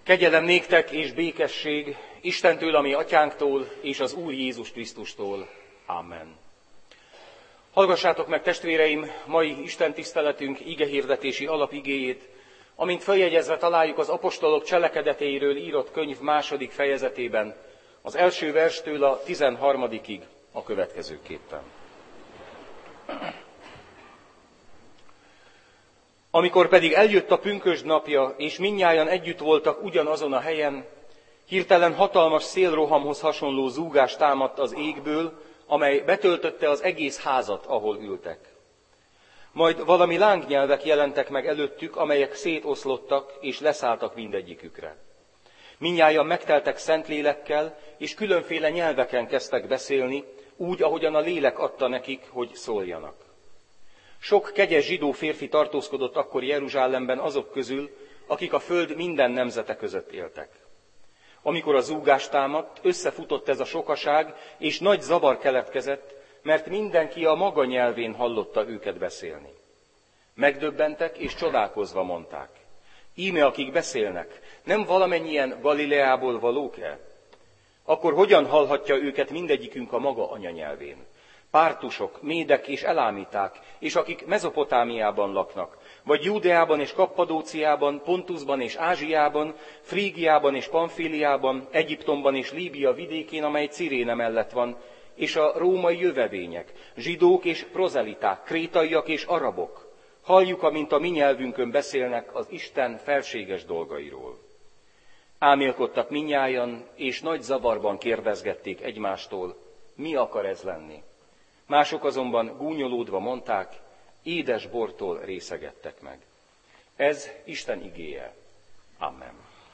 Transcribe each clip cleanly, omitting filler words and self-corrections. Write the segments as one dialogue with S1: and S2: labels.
S1: Kegyelem néktek és békesség Istentől, a mi atyánktól, és az Úr Jézus Krisztustól. Amen. Hallgassátok meg, testvéreim, mai istentiszteletünk igehirdetési alapigéjét, amint feljegyezve találjuk az apostolok cselekedeteiről írott könyv 2. fejezetében, az első verstől a 13. a következőképpen. Amikor pedig eljött a pünkösd napja, és mindnyájan együtt voltak ugyanazon a helyen, hirtelen hatalmas szélrohamhoz hasonló zúgás támadt az égből, amely betöltötte az egész házat, ahol ültek. Majd valami lángnyelvek jelentek meg előttük, amelyek szétoszlottak és leszálltak mindegyikükre. Mindnyájan megteltek Szentlélekkel, és különféle nyelveken kezdtek beszélni, úgy, ahogyan a lélek adta nekik, hogy szóljanak. Sok kegyes zsidó férfi tartózkodott akkor Jeruzsálemben azok közül, akik a föld minden nemzete között éltek. Amikor a zúgás támadt, összefutott ez a sokaság, és nagy zavar keletkezett, mert mindenki a maga nyelvén hallotta őket beszélni. Megdöbbentek és csodálkozva mondták: íme akik beszélnek, nem valamennyien Galileából valók-e? Akkor hogyan hallhatja őket mindegyikünk a maga anyanyelvén? Pártusok, médek és elámíták, és akik Mezopotámiában laknak, vagy Júdeában és Kappadóciában, Pontusban és Ázsiában, Frígiában és Pamfíliában, Egyiptomban és Líbia vidékén, amely Ciréne mellett van, és a római jövevények, zsidók és prozeliták, krétaiak és arabok. Halljuk, amint a mi nyelvünkön beszélnek az Isten felséges dolgairól. Álmélkodtak mindnyájan, és nagy zavarban kérdezgették egymástól, mi akar ez lenni. Mások azonban gúnyolódva mondták, édes bortól részegettek meg. Ez Isten igéje. Amen.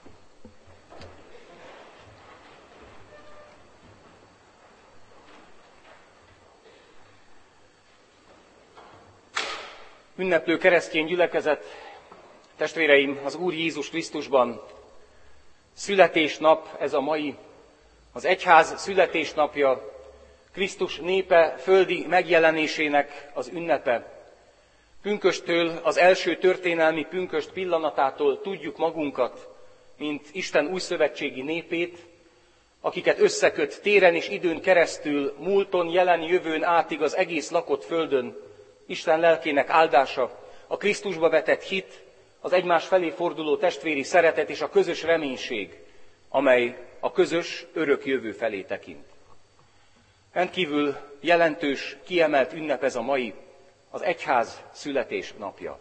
S1: Ünneplő keresztény gyülekezet, testvéreim, az Úr Jézus Krisztusban születésnap ez a mai, az egyház születésnapja, Krisztus népe földi megjelenésének az ünnepe. Pünkösttől, az első történelmi pünkösd pillanatától tudjuk magunkat, mint Isten újszövetségi népét, akiket összeköt téren és időn keresztül, múlton, jelen, jövőn átig az egész lakott földön, Isten lelkének áldása, a Krisztusba vetett hit, az egymás felé forduló testvéri szeretet és a közös reménység, amely a közös, örök jövő felé tekint. Rendkívül jelentős, kiemelt ünnep ez a mai, az egyház születésnapja.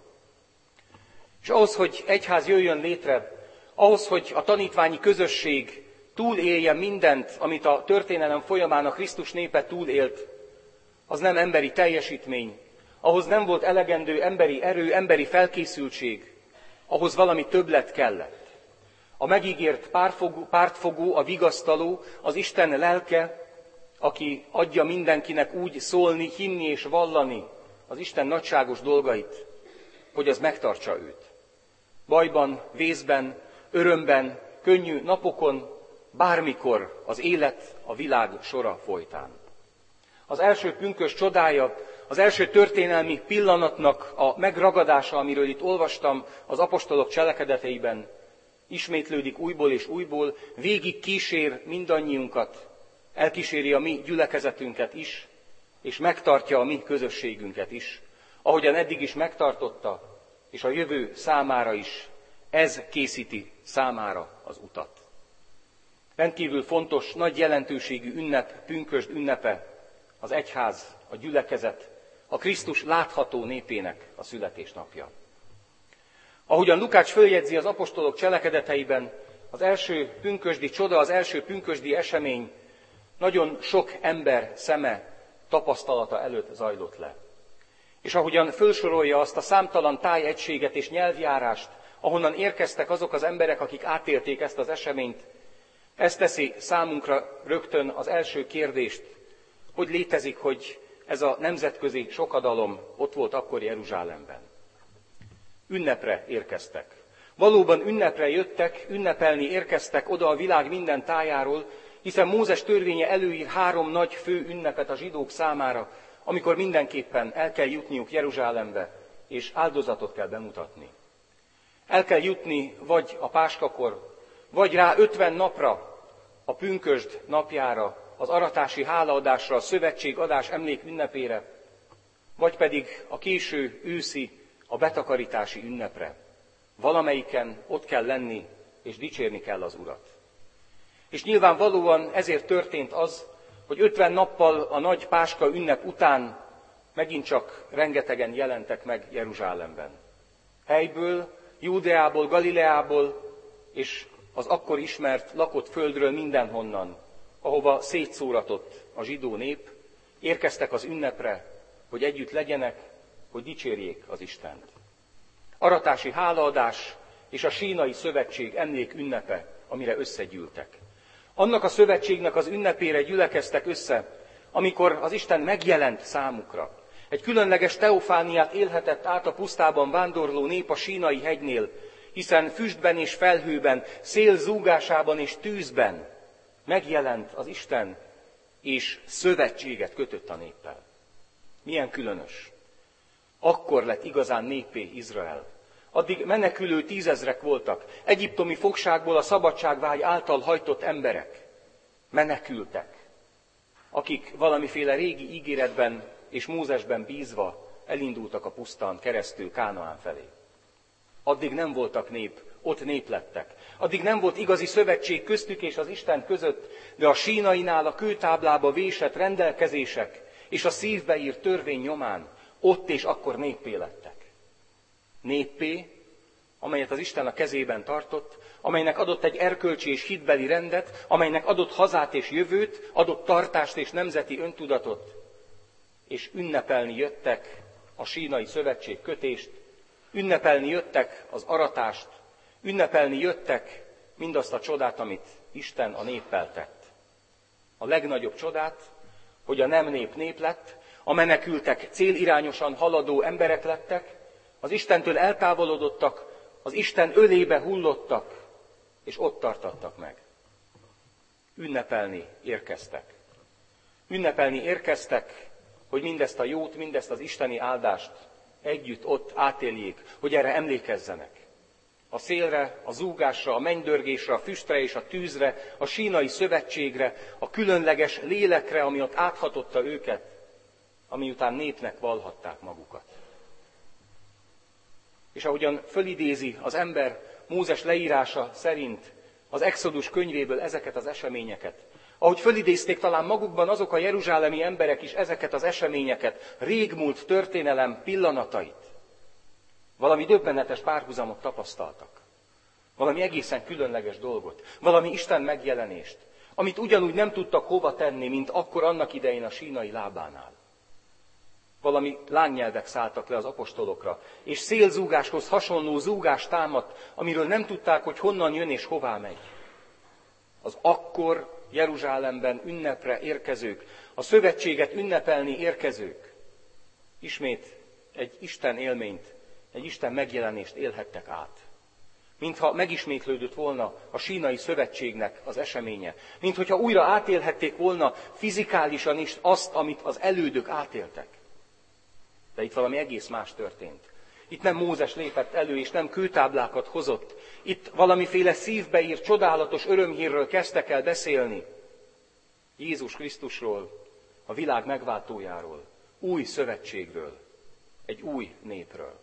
S1: És ahhoz, hogy egyház jöjjön létre, ahhoz, hogy a tanítványi közösség túlélje mindent, amit a történelem folyamán a Krisztus népe túlélt, az nem emberi teljesítmény, ahhoz nem volt elegendő emberi erő, emberi felkészültség, ahhoz valami többlet kellett. A megígért pártfogó, a vigasztaló, az Isten lelke, aki adja mindenkinek úgy szólni, hinni és vallani az Isten nagyságos dolgait, hogy az megtartsa őt. Bajban, vészben, örömben, könnyű napokon, bármikor az élet, a világ sora folytán. Az első pünkösd csodája, az első történelmi pillanatnak a megragadása, amiről itt olvastam az apostolok cselekedeteiben, ismétlődik újból és újból, végig kísér mindannyiunkat, elkíséri a mi gyülekezetünket is, és megtartja a mi közösségünket is, ahogyan eddig is megtartotta, és a jövő számára is, ez készíti számára az utat. Rendkívül fontos, nagy jelentőségű ünnep, pünkösd ünnepe, az egyház, a gyülekezet, a Krisztus látható népének a születésnapja. Ahogyan Lukács följegyzi az apostolok cselekedeteiben, az első pünkösdi csoda, az első pünkösdi esemény nagyon sok ember szeme, tapasztalata előtt zajlott le. És ahogyan fölsorolja azt a számtalan tájegységet és nyelvjárást, ahonnan érkeztek azok az emberek, akik átélték ezt az eseményt, ez teszi számunkra rögtön az első kérdést, hogy létezik, hogy ez a nemzetközi sokadalom ott volt akkor Jeruzsálemben. Ünnepre érkeztek. Valóban ünnepre jöttek, ünnepelni érkeztek oda a világ minden tájáról, hiszen Mózes törvénye előír 3 nagy fő ünnepet a zsidók számára, amikor mindenképpen el kell jutniuk Jeruzsálembe, és áldozatot kell bemutatni. El kell jutni vagy a páskakor, vagy rá 50 napra, a pünkösd napjára, az aratási hálaadásra, a szövetségadás emlék ünnepére, vagy pedig a késő őszi, a betakarítási ünnepre. Valamelyiken ott kell lenni, és dicsérni kell az Urat. És nyilvánvalóan ezért történt az, hogy 50 nappal a nagy Páska ünnep után megint csak rengetegen jelentek meg Jeruzsálemben. Helyből, Júdeából, Galileából és az akkor ismert lakott földről mindenhonnan, ahova szétszóratott a zsidó nép, érkeztek az ünnepre, hogy együtt legyenek, hogy dicsérjék az Istent. Aratási hálaadás és a sínai szövetség emlék ünnepe, amire összegyűltek. Annak a szövetségnek az ünnepére gyülekeztek össze, amikor az Isten megjelent számukra. Egy különleges teofániát élhetett át a pusztában vándorló nép a Sínai hegynél, hiszen füstben és felhőben, szél zúgásában és tűzben megjelent az Isten, és szövetséget kötött a néppel. Milyen különös. Akkor lett igazán néppé Izrael. Addig menekülő 10 000 voltak, egyiptomi fogságból a szabadságvágy által hajtott emberek. Menekültek, akik valamiféle régi ígéretben és Mózesben bízva elindultak a pusztán keresztül Kánaán felé. Addig nem voltak nép, ott nép lettek. Addig nem volt igazi szövetség köztük és az Isten között, de a sínainál a kőtáblába vésett rendelkezések és a szívbe írt törvény nyomán ott és akkor néppé lettek. Néppé, amelyet az Isten a kezében tartott, amelynek adott egy erkölcsi és hitbeli rendet, amelynek adott hazát és jövőt, adott tartást és nemzeti öntudatot, és ünnepelni jöttek a sínai szövetség kötést, ünnepelni jöttek az aratást, ünnepelni jöttek mindazt a csodát, amit Isten a néppel tett. A legnagyobb csodát, hogy a nem nép nép lett, a menekültek célirányosan haladó emberek lettek, az Istentől eltávolodottak, az Isten ölébe hullottak, és ott tartattak meg. Ünnepelni érkeztek. Ünnepelni érkeztek, hogy mindezt a jót, mindezt az isteni áldást együtt ott átéljék, hogy erre emlékezzenek. A szélre, a zúgásra, a mennydörgésre, a füstre és a tűzre, a sínai szövetségre, a különleges lélekre, ami ott áthatotta őket, ami után népnek vallhatták magukat. És ahogyan fölidézi az ember Mózes leírása szerint az Exodus könyvéből ezeket az eseményeket, ahogy fölidézték talán magukban azok a jeruzsálemi emberek is ezeket az eseményeket, régmúlt történelem pillanatait, valami döbbenetes párhuzamot tapasztaltak. Valami egészen különleges dolgot, valami Isten megjelenést, amit ugyanúgy nem tudtak hova tenni, mint akkor annak idején a sínai lábánál. Valami lángnyelvek szálltak le az apostolokra, és szélzúgáshoz hasonló zúgás támadt, amiről nem tudták, hogy honnan jön és hová megy. Az akkor Jeruzsálemben ünnepre érkezők, a szövetséget ünnepelni érkezők ismét egy Isten élményt, egy Isten megjelenést élhettek át. Mintha megismétlődött volna a sínai szövetségnek az eseménye. Minthogyha újra átélhették volna fizikálisan is azt, amit az elődök átéltek. De itt valami egész más történt. Itt nem Mózes lépett elő, és nem kőtáblákat hozott. Itt valamiféle szívbe írt csodálatos örömhírről kezdtek el beszélni. Jézus Krisztusról, a világ megváltójáról, új szövetségről, egy új népről.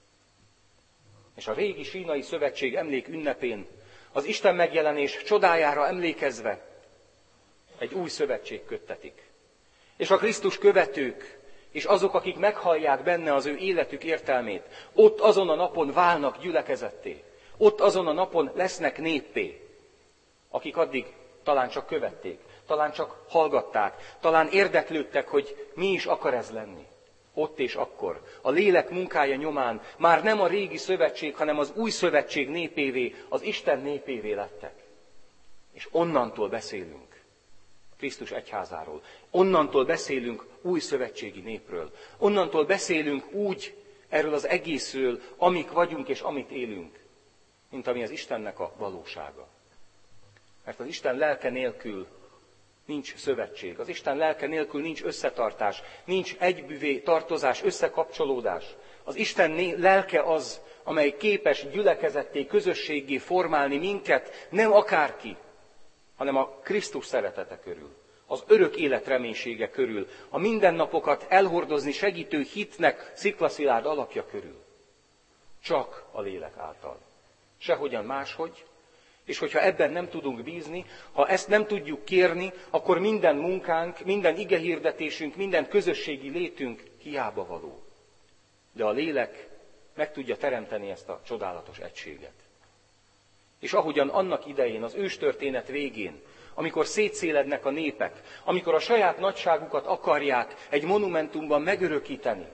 S1: És a régi sínai szövetség emlék ünnepén, az Isten megjelenés csodájára emlékezve egy új szövetség köttetik. És a Krisztus követők, és azok, akik meghallják benne az ő életük értelmét, ott azon a napon válnak gyülekezetté. Ott azon a napon lesznek néppé, akik addig talán csak követték, talán csak hallgatták, talán érdeklődtek, hogy mi is akar ez lenni. Ott és akkor, a lélek munkája nyomán már nem a régi szövetség, hanem az új szövetség népévé, az Isten népévé lettek. És onnantól beszélünk Krisztus egyházáról. Onnantól beszélünk új szövetségi népről. Onnantól beszélünk úgy erről az egészről, amik vagyunk és amit élünk, mint ami az Istennek a valósága. Mert az Isten lelke nélkül nincs szövetség. Az Isten lelke nélkül nincs összetartás, nincs egybűvé tartozás, összekapcsolódás. Az Isten lelke az, amely képes gyülekezetté, közösséggé formálni minket, nem akárki, hanem a Krisztus szeretete körül, az örök élet reménysége körül, a mindennapokat elhordozni segítő hitnek sziklaszilárd alapja körül. Csak a lélek által. Sehogyan máshogy, és hogyha ebben nem tudunk bízni, ha ezt nem tudjuk kérni, akkor minden munkánk, minden igehirdetésünk, minden közösségi létünk hiába való. De a lélek meg tudja teremteni ezt a csodálatos egységet. És ahogyan annak idején, az őstörténet végén, amikor szétszélednek a népek, amikor a saját nagyságukat akarják egy monumentumban megörökíteni,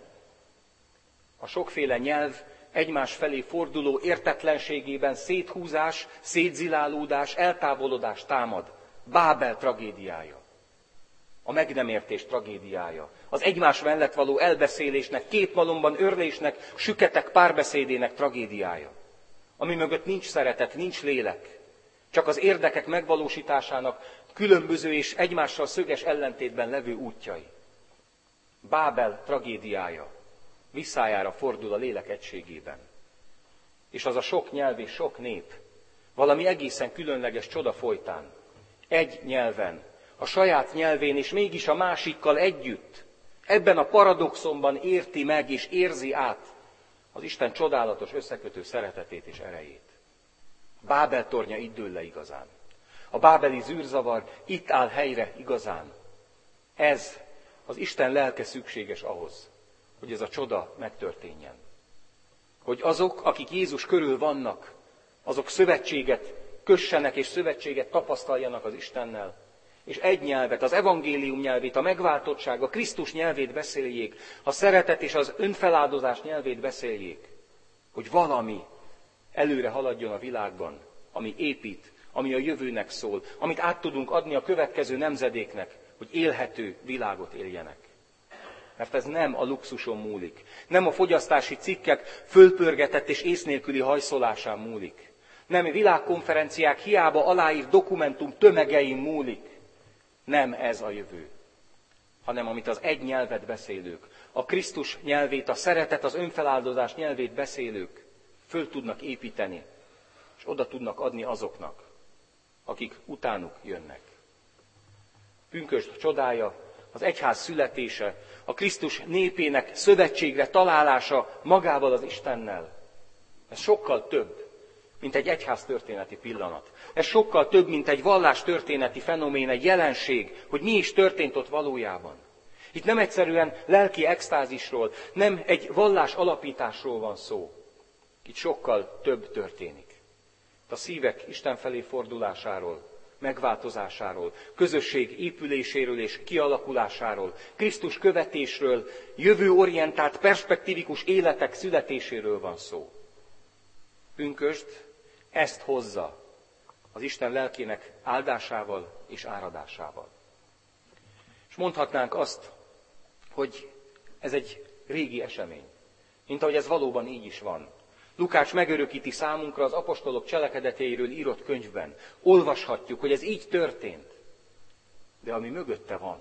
S1: a sokféle nyelv egymás felé forduló értetlenségében széthúzás, szétzilálódás, eltávolodás támad. Bábel tragédiája, a meg nem értés tragédiája, az egymás mellett való elbeszélésnek, két malomban örlésnek, süketek párbeszédének tragédiája, ami mögött nincs szeretet, nincs lélek, csak az érdekek megvalósításának különböző és egymással szöges ellentétben levő útjai. Bábel tragédiája visszájára fordul a lélek egységében. És az a sok nyelv és sok nép valami egészen különleges csoda folytán, egy nyelven, a saját nyelvén és mégis a másikkal együtt, ebben a paradoxonban érti meg és érzi át az Isten csodálatos összekötő szeretetét és erejét. Bábel tornya itt dől le igazán. A bábeli zűrzavar itt áll helyre igazán. Ez az Isten lelke szükséges ahhoz, hogy ez a csoda megtörténjen. Hogy azok, akik Jézus körül vannak, azok szövetséget kössenek és szövetséget tapasztaljanak az Istennel, és egy nyelvet, az evangélium nyelvét, a megváltottság, a Krisztus nyelvét beszéljék, a szeretet és az önfeláldozás nyelvét beszéljék, hogy valami előre haladjon a világban, ami épít, ami a jövőnek szól, amit át tudunk adni a következő nemzedéknek, hogy élhető világot éljenek. Mert ez nem a luxuson múlik, nem a fogyasztási cikkek fölpörgetett és ész nélküli hajszolásán múlik, nem világkonferenciák hiába aláírt dokumentum tömegein múlik. Nem ez a jövő, hanem amit az egy nyelvet beszélők, a Krisztus nyelvét, a szeretet, az önfeláldozás nyelvét beszélők föl tudnak építeni, és oda tudnak adni azoknak, akik utánuk jönnek. Pünkösd csodája, az egyház születése, a Krisztus népének szövetségre találása magával az Istennel. Ez sokkal több, mint egy egyház történeti pillanat. Ez sokkal több, mint egy vallás történeti fenomén, egy jelenség, hogy mi is történt ott valójában. Itt nem egyszerűen lelki extázisról, nem egy vallás alapításról van szó. Itt sokkal több történik. Itt a szívek Isten felé fordulásáról, megváltozásáról, közösség épüléséről és kialakulásáról, Krisztus követésről, jövőorientált, perspektívikus életek születéséről van szó. Pünkösd ezt hozza az Isten lelkének áldásával és áradásával. És mondhatnánk azt, hogy ez egy régi esemény, mint ahogy ez valóban így is van. Lukács megörökíti számunkra az apostolok cselekedeteiről írott könyvben. Olvashatjuk, hogy ez így történt. De ami mögötte van,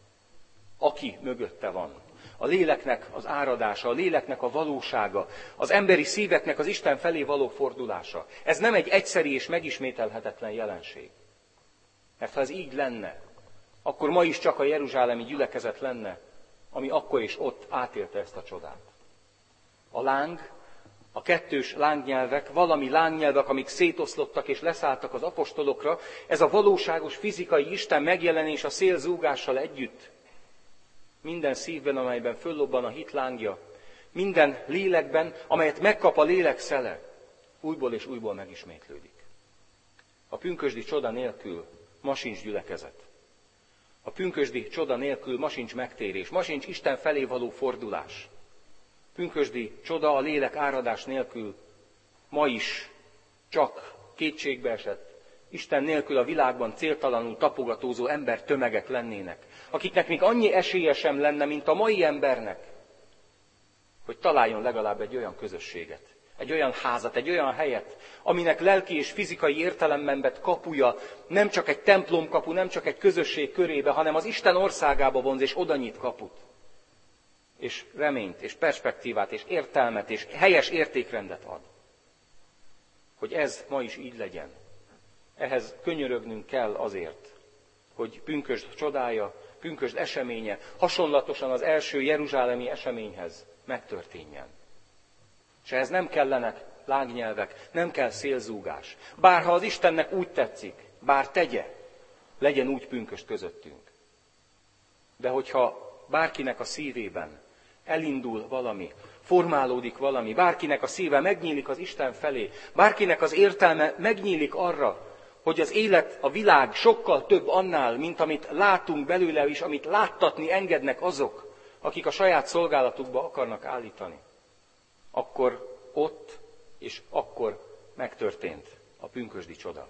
S1: aki mögötte van, a léleknek az áradása, a léleknek a valósága, az emberi szíveknek az Isten felé való fordulása. Ez nem egy egyszeri és megismételhetetlen jelenség. Mert ha ez így lenne, akkor ma is csak a jeruzsálemi gyülekezet lenne, ami akkor is ott átélte ezt a csodát. A láng, a kettős lángnyelvek, valami lángnyelvek, amik szétoszlottak és leszálltak az apostolokra, ez a valóságos fizikai Isten megjelenés a szélzúgással együtt. Minden szívben, amelyben föllobban a hit lángja, minden lélekben, amelyet megkap a lélek szele, újból és újból megismétlődik. A pünkösdi csoda nélkül ma sincs gyülekezet. A pünkösdi csoda nélkül ma sincs megtérés, ma sincs Isten felé való fordulás. Pünkösdi csoda a lélek áradás nélkül ma is csak kétségbeesett, Isten nélkül a világban céltalanul tapogatózó ember tömegek lennének, akiknek még annyi esélye sem lenne, mint a mai embernek, hogy találjon legalább egy olyan közösséget, egy olyan házat, egy olyan helyet, aminek lelki és fizikai értelemben vett kapuja nem csak egy templomkapu, nem csak egy közösség körébe, hanem az Isten országába vonz és oda nyit kaput. és reményt, és perspektívát, és értelmet, és helyes értékrendet ad. Hogy ez ma is így legyen. Ehhez könyörögnünk kell azért, hogy pünkösd csodája, pünkösd eseménye hasonlatosan az első jeruzsálemi eseményhez megtörténjen. És ehhez nem kellenek lángnyelvek, nem kell szélzúgás. Bárha az Istennek úgy tetszik, bár tegye, legyen úgy pünkösd közöttünk. De hogyha bárkinek a szívében elindul valami, formálódik valami, bárkinek a szíve megnyílik az Isten felé, bárkinek az értelme megnyílik arra, hogy az élet, a világ sokkal több annál, mint amit látunk belőle, és amit láttatni engednek azok, akik a saját szolgálatukba akarnak állítani, akkor ott és akkor megtörtént a pünkösdi csoda.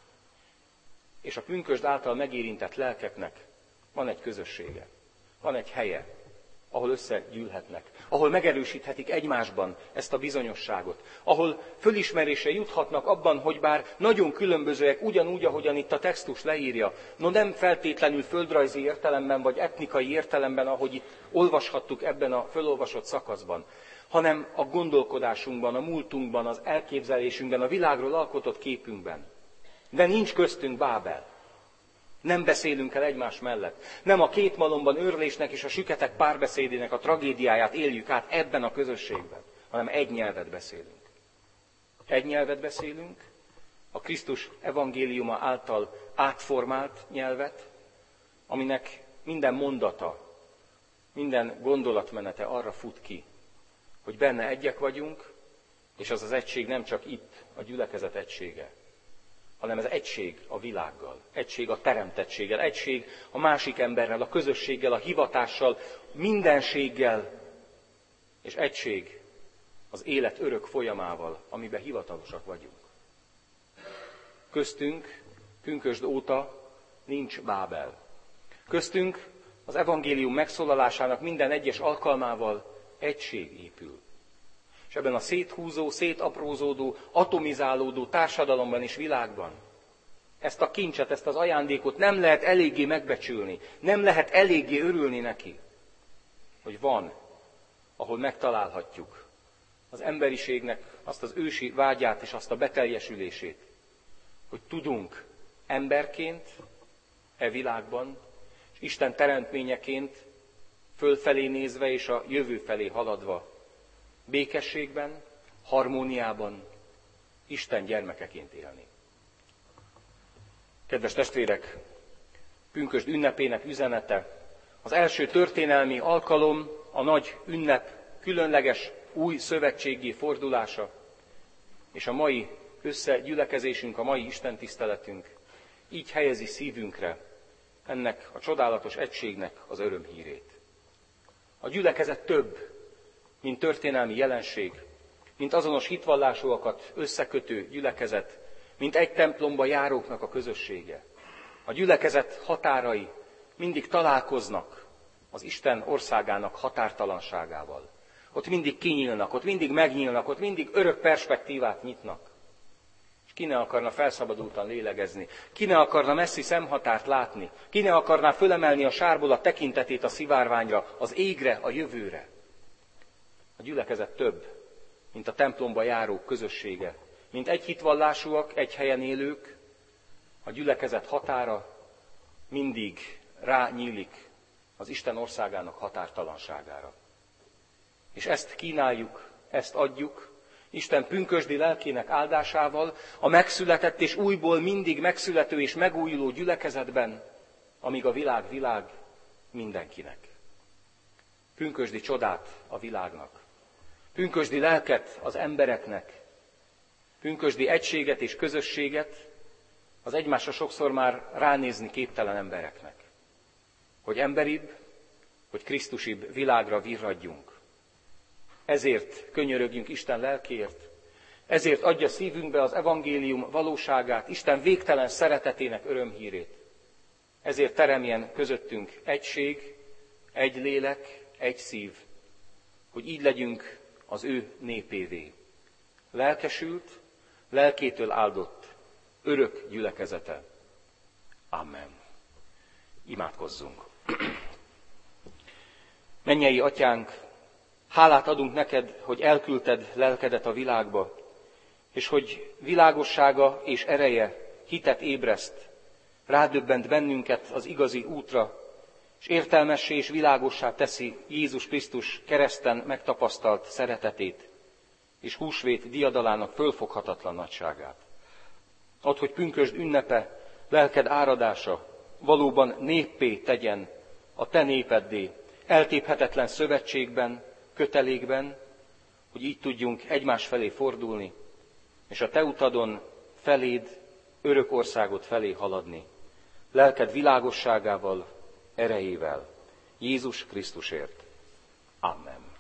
S1: És a pünkösd által megérintett lelkeknek van egy közössége, van egy helye, ahol összegyűlhetnek, ahol megerősíthetik egymásban ezt a bizonyosságot, ahol fölismerésre juthatnak abban, hogy bár nagyon különbözőek, ugyanúgy, ahogyan itt a textus leírja, no nem feltétlenül földrajzi értelemben, vagy etnikai értelemben, ahogy itt olvashattuk ebben a fölolvasott szakaszban, hanem a gondolkodásunkban, a múltunkban, az elképzelésünkben, a világról alkotott képünkben. De nincs köztünk Bábel. Nem beszélünk el egymás mellett. Nem a két malomban őrlésnek és a süketek párbeszédének a tragédiáját éljük át ebben a közösségben, hanem egy nyelvet beszélünk. Egy nyelvet beszélünk, a Krisztus evangéliuma által átformált nyelvet, aminek minden mondata, minden gondolatmenete arra fut ki, hogy benne egyek vagyunk, és az az egység nem csak itt a gyülekezet egysége, hanem ez egység a világgal, egység a teremtettséggel, egység a másik emberrel, a közösséggel, a hivatással, mindenséggel, és egység az élet örök folyamával, amiben hivatalosak vagyunk. Köztünk, pünkösd óta nincs Bábel. Köztünk az evangélium megszólalásának minden egyes alkalmával egység épül. És ebben a széthúzó, szétaprózódó, atomizálódó társadalomban és világban ezt a kincset, ezt az ajándékot nem lehet eléggé megbecsülni, nem lehet eléggé örülni neki, hogy van, ahol megtalálhatjuk az emberiségnek azt az ősi vágyát és azt a beteljesülését, hogy tudunk emberként e világban, és Isten teremtményeként fölfelé nézve és a jövő felé haladva, békességben, harmóniában, Isten gyermekeként élni. Kedves testvérek, pünkösd ünnepének üzenete, az első történelmi alkalom, a nagy ünnep különleges új szövetséggé fordulása, és a mai összegyülekezésünk, a mai istentiszteletünk így helyezi szívünkre ennek a csodálatos egységnek az örömhírét. A gyülekezet több, mint történelmi jelenség, mint azonos hitvallásúakat összekötő gyülekezet, mint egy templomba járóknak a közössége. A gyülekezet határai mindig találkoznak az Isten országának határtalanságával. Ott mindig kinyílnak, ott mindig megnyílnak, ott mindig örök perspektívát nyitnak. És ki ne akarna felszabadultan lélegezni, ki ne akarna messzi szemhatárt látni, ki ne akarná fölemelni a sárból a tekintetét a szivárványra, az égre, a jövőre. A gyülekezet több, mint a templomba járók közössége, mint egy hitvallásúak, egy helyen élők, a gyülekezet határa mindig rányílik az Isten országának határtalanságára. És ezt kínáljuk, ezt adjuk, Isten pünkösdi lelkének áldásával, a megszületett és újból mindig megszülető és megújuló gyülekezetben, amíg a világ mindenkinek. Pünkösdi csodát a világnak, pünkösdi lelket az embereknek, pünkösdi egységet és közösséget az egymásra sokszor már ránézni képtelen embereknek. Hogy emberibb, hogy krisztusibb világra virradjunk. Ezért könyörögjünk Isten lelkéért, ezért adja szívünkbe az evangélium valóságát, Isten végtelen szeretetének örömhírét. Ezért teremjen közöttünk egység, egy lélek, egy szív, hogy így legyünk az ő népévé. Lelkesült, lelkétől áldott, örök gyülekezete. Amen. Imádkozzunk. Mennyei Atyánk, Hálát adunk neked, hogy elküldted lelkedet a világba, és hogy világossága és ereje hitet ébreszt, rádöbbent bennünket az igazi útra, és értelmessé és világossá teszi Jézus Krisztus kereszten megtapasztalt szeretetét, és húsvét diadalának fölfoghatatlan nagyságát. Add, hogy pünkösd ünnepe, lelked áradása valóban néppé tegyen a te népeddé, eltéphetetlen szövetségben, kötelékben, hogy így tudjunk egymás felé fordulni, és a te utadon feléd, örök országod felé haladni. Lelked világosságával, erejével. Jézus Krisztusért. Amen.